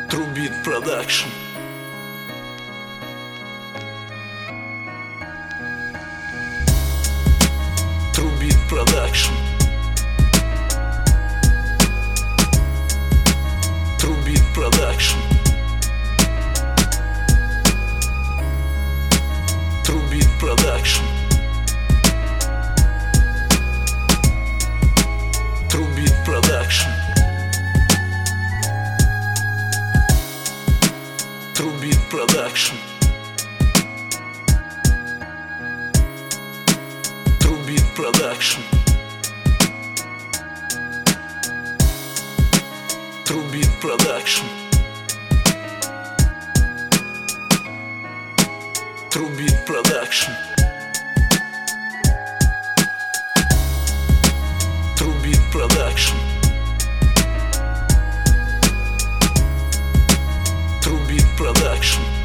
Trubit Production. Trubit Production. Trubit Production. Trubit Production. Trubit Production. Trubit Production. Trubit Production. Trubit Production. Trubit Production. Trubit Production. Trubit Production.